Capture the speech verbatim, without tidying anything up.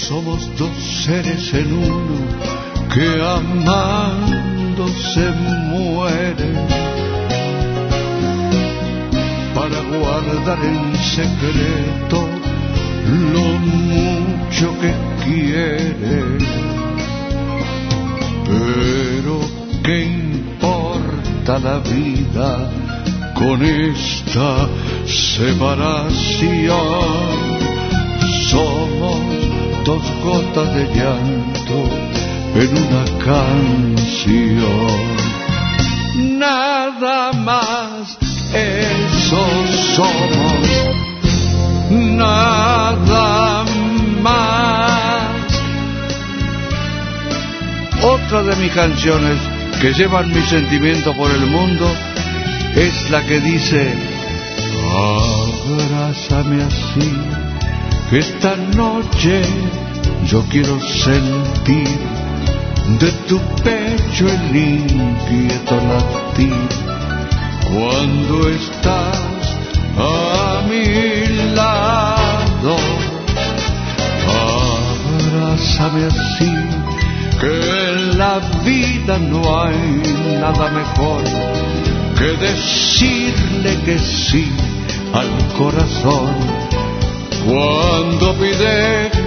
Somos dos seres en uno que amando se mueren para guardar en secreto lo mucho que quieren. Pero ¿qué importa la vida con esta separación? Somos dos gotas de llanto en una canción. Nada más, eso somos. Nada más. Otra de mis canciones que llevan mi sentimiento por el mundo es la que dice: abrázame así, que esta noche yo quiero sentir de tu pecho el inquieto latir. Cuando estás a mi lado, abrázame así, que en la vida no hay nada mejor que decirle que sí al corazón. Cuando pide